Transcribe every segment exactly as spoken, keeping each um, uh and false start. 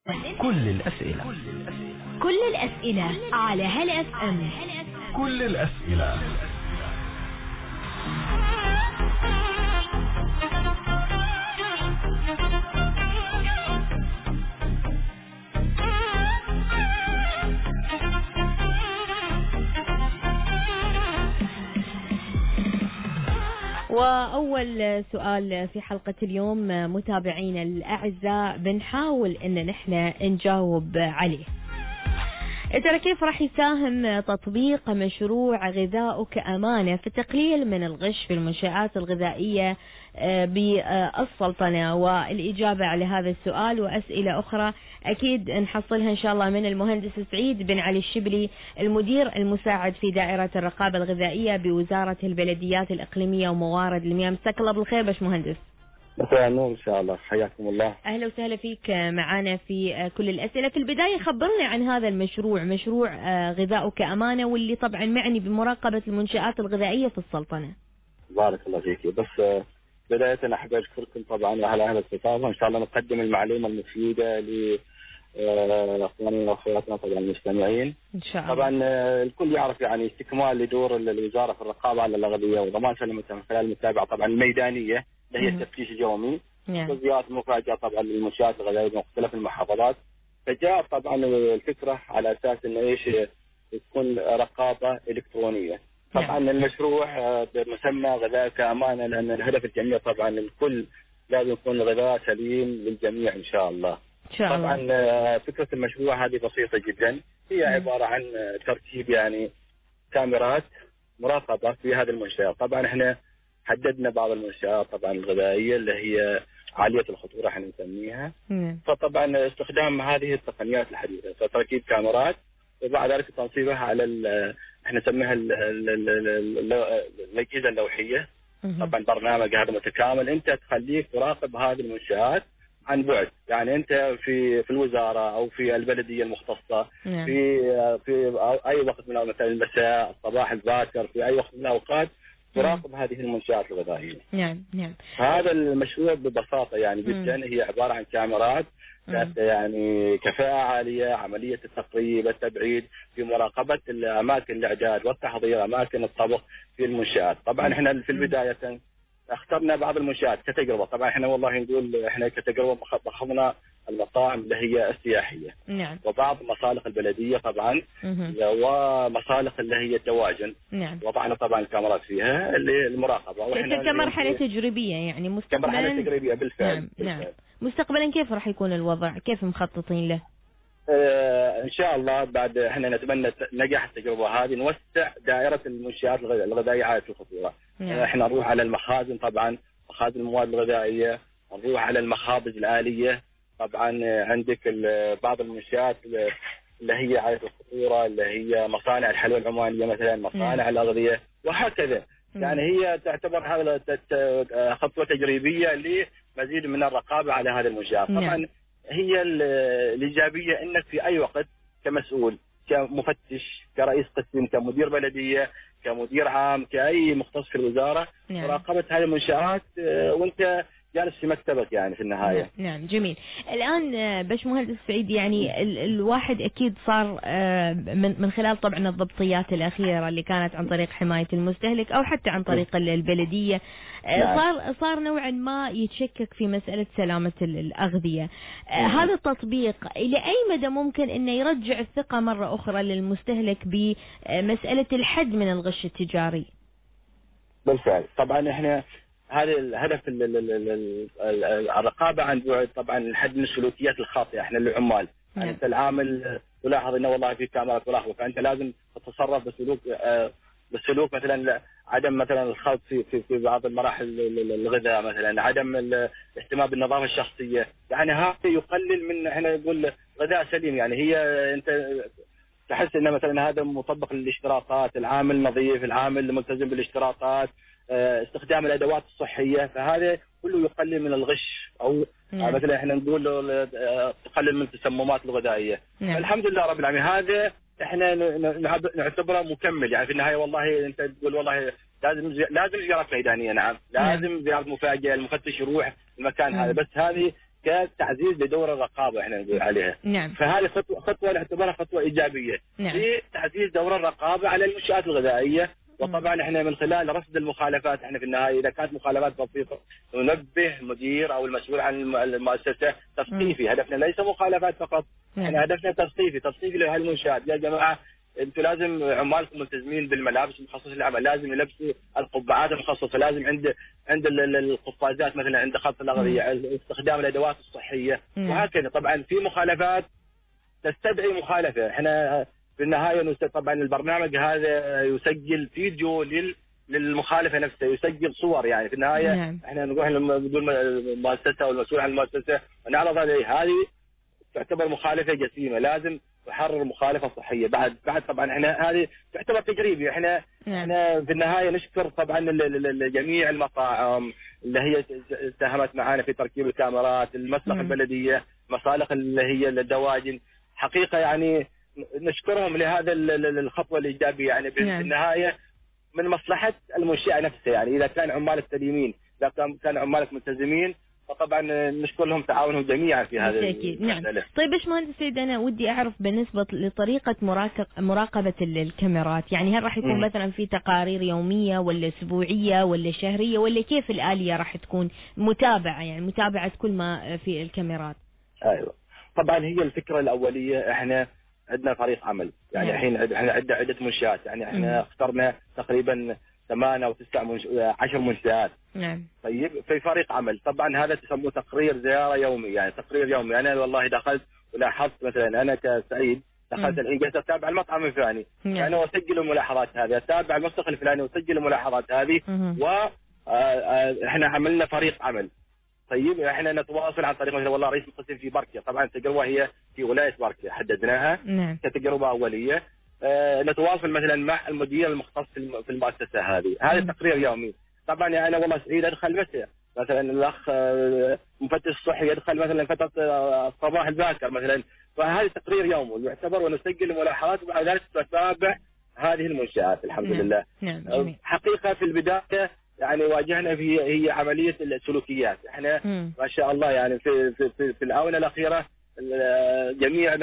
كل الأسئلة كل الأسئلة على هلا اف ام. كل الأسئلة. وأول سؤال في حلقة اليوم متابعينا الأعزاء بنحاول إن نحن نجاوب عليه. ترى كيف راح يساهم تطبيق مشروع غذاؤك أمانة في التقليل من الغش في المنشآت الغذائية بالسلطنة؟ والإجابة على هذا السؤال وأسئلة أخرى أكيد نحصلها إن شاء الله من المهندس سعيد بن علي الشبلي، المدير المساعد في دائرة الرقابة الغذائية بوزارة البلديات الإقليمية وموارد المياه. مساك الله بالخير باش مهندس. مساء النور ان شاء الله، حياكم الله. اهلا وسهلا فيك معنا في كل الاسئله. في البدايه خبرنا عن هذا المشروع، مشروع غذاؤك امانه، واللي طبعا معني بمراقبه المنشآت الغذائيه في السلطنه. بارك الله فيك. بس بدايه احب اشكركم طبعا وعلى اهل الاستضافه، ان شاء الله نقدم المعلومه المفيده ل اخواننا واخواتنا طبعا المستمعين ان شاء الله. طبعا الكل يعرف يعني استكمال لدور الوزاره في الرقابه على الاغذيه وضمان سلامتها من خلال المتابعه طبعا الميدانيه اللي هي التفتيش اليومي، وزيارات مفاجئه طبعا للمنشآت الغذائيه بمختلف المحافظات. فجاء طبعا الفكره على اساس انه ايش تكون رقابه الكترونيه. طبعا المشروع بمسمى غذائك امانه، لان الهدف الجميع طبعا الكل لازم يكون غذاء سليم للجميع ان شاء الله. شاء الله. طبعا فكره المشروع هذه بسيطه جدا، هي عباره عن تركيب يعني كاميرات مراقبه في هذه المنشآت. طبعا احنا حددنا بعض المنشآت طبعا الغذائيه اللي هي عاليه الخطوره احنا نسميها. مم. فطبعا استخدام هذه التقنيات الحديثه، فتركيب كاميرات وبعد ذلك تنصيبها على احنا نسميها الاجهزه اللوحيه. طبعا برنامج هذا متكامل انت تخليك تراقب هذه المنشآت عن بعد، يعني انت في في الوزاره او في البلديه المختصه نعم. في في اي وقت من مثلا المساء الصباح الباكر في اي وقت من الاوقات تراقب هذه المنشآت الغذائيه. نعم نعم. هذا المشروع ببساطه يعني جدا هي عباره عن كاميرات ذات يعني كفاءه عاليه، عمليه التقريب التبعيد في مراقبه الاماكن الاعداد والتحضير، اماكن الطبخ في المنشآت. طبعا احنا في البدايه اخترنا بعض المنشآت كتجربه. طبعا احنا والله نقول احنا كتجربه اخذنا المطاعم اللي هي السياحيه. نعم. وبعض مصالح البلديه طبعا مم. ومصالح اللي هي الدواجن. نعم. وضعنا طبعا الكاميرات فيها المراقبه واحنا كمرحله تجريبيه يعني مستقبلا. كمرحله تجريبيه بالفعل. نعم. بالفعل. نعم. مستقبلا كيف راح يكون الوضع؟ كيف مخططين له؟ آه ان شاء الله بعد احنا نتمنى نجاح التجربه هذه نوسع دائره المنشآت الغذائيه عاليه الخطوره. نعم. احنا نروح على المخازن، طبعا مخازن المواد الغذائيه، نروح على المخابز الآلية. طبعا عندك بعض المنشآت اللي هي عالية الخطورة اللي هي مصانع الحلوى العمانية مثلا، مصانع الأغذية وهكذا. يعني هي تعتبر هذا خطوة تجريبية لمزيد من الرقابة على هذه المنشآت. طبعا هي الإيجابية أنك في أي وقت كمسؤول كمفتش كرئيس قسم كمدير بلدية كمدير عام كأي مختص في الوزارة مراقبة هذه المنشآت وانت جالس في مكتبك يعني في النهاية. نعم, نعم جميل. الآن باش مهندس سعيد يعني ال الواحد أكيد صار من من خلال طبعا الضبطيات الأخيرة اللي كانت عن طريق حماية المستهلك أو حتى عن طريق البلدية نعم. صار صار نوعا ما يتشكك في مسألة سلامة الأغذية. نعم. هذا التطبيق إلى أي مدى ممكن إنه يرجع الثقة مرة أخرى للمستهلك بمسألة الحد من الغش التجاري؟ بالفعل. طبعا احنا هذا الهدف الرقابه عن بعد، طبعا الحد من السلوكيات الخاطئه. احنا العمال يعني انت العامل تلاحظ انه والله في كاميرا تراقبه، فانت لازم تتصرف بسلوك بالسلوك مثلا عدم مثلا الخلط في في في بعض المراحل الغذاء، مثلا عدم الاهتمام بالنظافه الشخصيه. يعني هذا يقلل من احنا نقول غذاء سليم. يعني هي انت تحس ان مثلا هذا مطبق للاشتراطات، العامل نظيف، العامل ملتزم بالاشتراطات، استخدام الادوات الصحيه، فهذا كله يقلل من الغش او نعم. مثلا احنا نقول تقلل من التسممات الغذائيه. نعم. الحمد لله رب العالمين هذا احنا نعتبره مكمل. يعني في النهايه والله انت تقول والله لازم لازم زيارات ميدانيه. نعم لازم نعم. زياره مفاجئه، المفتش يروح المكان نعم. هذا. بس هذه كتعزيز لدور الرقابه احنا نقول عليها. نعم. فهذه خطوه خطوه نعتبرها خطوه ايجابيه نعم. لتعزيز دور الرقابه على المنشآت الغذائيه. وطبعا احنا من خلال رصد المخالفات احنا في النهايه اذا كانت مخالفات بسيطه ننبه المدير او المسؤول عن المؤسسه تثقيفي. هدفنا ليس مخالفات فقط، احنا هدفنا تثقيفي تثقيفي لهالمنشآت. يا جماعه انتم لازم عمالكم ملتزمين بالملابس المخصصه للعمل، لازم يلبسوا القبعات المخصصه، لازم عند عند القفازات مثلا عند خط الاغذيه استخدام الادوات الصحيه وهكذا. طبعا في مخالفات تستدعي مخالفه. احنا في النهايه طبعا البرنامج هذا يسجل فيديو لل للمخالفه نفسها، يسجل صور. يعني في النهايه نعم. احنا نروح لمدير المؤسسه والمسؤول عن المؤسسه ونعرض عليه هذه تعتبر مخالفه جسيمه، لازم تحرر مخالفه صحيه. بعد بعد طبعا احنا هذه تعتبر تجريبي. احنا نعم. احنا في النهايه نشكر طبعا جميع المطاعم اللي هي ساهمت معنا في تركيب الكاميرات، المسلخ البلديه، مصالح اللي هي الدواجن. حقيقه يعني نشكرهم لهذا الخطوه الايجابيه. يعني في نعم. النهايه من مصلحه المنشاه نفسها. يعني اذا كان عمالك سليمين، اذا كان عمالك ملتزمين، فطبعا نشكر لهم تعاونهم جميعا في هذا المسألة. نعم. طيب باشمهندس سيد، انا ودي اعرف بالنسبه لطريقه مراقبه الكاميرات، يعني هل راح يكون م. مثلا في تقارير يوميه ولا اسبوعيه ولا شهريه، ولا كيف الاليه راح تكون متابعه، يعني متابعه كل ما في الكاميرات؟ ايوه طبعا هي الفكره الاوليه. احنا عندنا فريق عمل، يعني الحين نعم. احنا عندنا عده منشآت، يعني احنا م. اخترنا تقريبا ثمان او تسع منش... عشر منشآت. نعم. طيب في فريق عمل، طبعا هذا تسموه تقرير زياره يومي. يعني تقرير يومي، انا والله دخلت ولاحظت مثلا انا كسعيد دخلت الحين جالس اتابع المطعم الفلاني، نعم. يعني واسجل الملاحظات هذه، اتابع المسلخ الفلاني واسجل الملاحظات هذه. واحنا عملنا فريق عمل. طيب احنا نتواصل عن طريق مثلا والله رئيس القسم في بركه، طبعا التجربه هي في ولايه بركه حددناها نعم. كتجربه اوليه. اه نتواصل مثلا مع المدير المختص في المؤسسه هذه، هذا تقرير يومي. طبعا يعني انا والله سعيد ادخل متى مثلا الاخ مفتش الصحي يدخل مثلا فتره الصباح الباكر مثلا، فهذا تقرير يومي يعتبر ونسجل الملاحظات، وبعد ذلك نتابع هذه المنشآت. الحمد نعم. لله. نعم. حقيقه في البدايه يعني واجهنا في هي عمليه السلوكيات. احنا م. ما شاء الله يعني في في في, في الاونه الاخيره جميع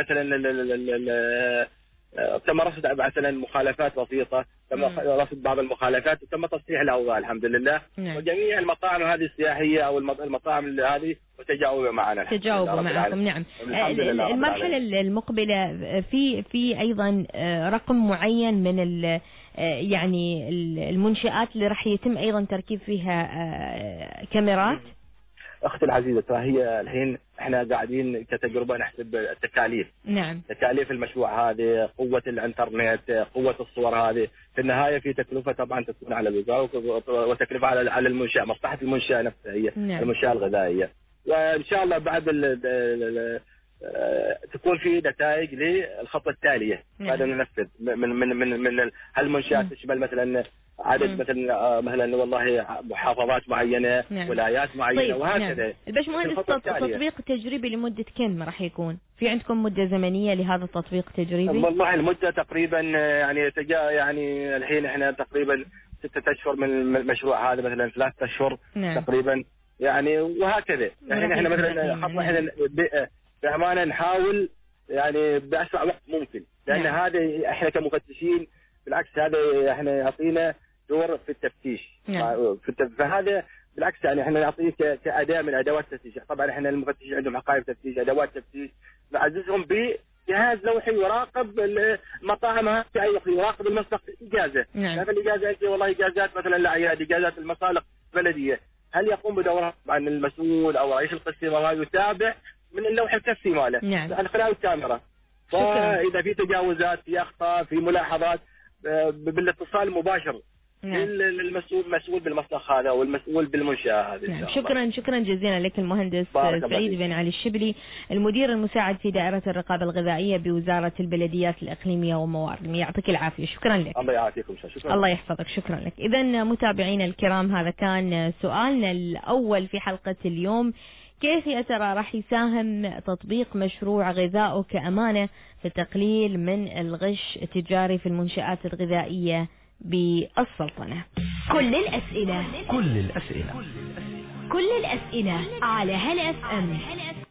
مثلا تم رصد مثلا مخالفات بسيطه، تم رصد بعض المخالفات وتم تصحيح الاوضاع الحمد لله. نعم. وجميع المطاعم هذه السياحيه او المطاعم هذه وتجاوبوا معنا. تجاوبوا معكم. نعم. المرحله المقبله في في ايضا رقم معين من يعني المنشآت اللي راح يتم ايضا تركيب فيها كاميرات؟ اختي العزيزه، هي الحين احنا قاعدين كتجربه نحسب التكاليف. نعم. تكاليف المشروع هذه، قوه الانترنت، قوه الصور هذه، في النهايه في تكلفه طبعا تكون على الوزاره وتكلفه على على المنشاه، مصلحه المنشاه نفسها هي نعم. المنشاه الغذائيه. وان شاء الله بعد ال ال تكون في نتائج للخطوه التاليه. نعم. هذا ننفذ من من من من هالمنشآت تشمل مثلا عدد مم. مثلا مثلا والله محافظات معينه. نعم. ولايات معينه. طيب. وهكذا. نعم. الباشمهندس تطبيق تجريبي لمده كم راح يكون؟ في عندكم مده زمنيه لهذا التطبيق التجريبي؟ والله المده تقريبا يعني تجا يعني الحين احنا تقريبا ستة اشهر من المشروع هذا، مثلا ثلاثة اشهر. نعم. تقريبا يعني وهكذا. يعني احنا مثلا خطوه احنا بامانه نحاول يعني باسرع وقت ممكن، لان نعم. هذا احنا كمفتشين بالعكس هذا احنا يعطينا دور في التفتيش. نعم. في التف... فهذا بالعكس يعني احنا نعطيه كاداه من ادوات التفتيش. طبعا احنا المفتشين عندهم حقائب تفتيش، ادوات تفتيش، نعززهم بجهاز لوحي يراقب المطاعم هذه، يراقب المسلخ اجازه. نعم. يعني الاجازه انت والله اجازات مثلا لاعياد، اجازات المصالح البلديه، هل يقوم بدورها عن المسؤول او رئيس القسم او يتابع من اللوحه التفتيش ماله. نعم. من خلال الكاميرا. فاذا في تجاوزات، في اخطاء، في ملاحظات، بالاتصال المباشر. نعم. للمسؤول مسؤول بالمصلخ هذا والمسؤول بالمنشأة هذه. نعم. شكرا شكرا جزيلا لك المهندس سعيد بن علي الشبلي، المدير المساعد في دائرة الرقابة الغذائية بوزارة البلديات الإقليمية والموارد. يعطيك العافية. شكرا لك. الله يعافيكم. شكرا. الله يحفظك. شكرا لك. إذا متابعينا الكرام، هذا كان سؤالنا الأول في حلقة اليوم. كيف يا ترى راح يساهم تطبيق مشروع غذاؤك أمانة في التقليل من الغش التجاري في المنشآت الغذائية بالسلطنة؟ كل الأسئلة كل الأسئلة كل الأسئلة على هلا اف ام.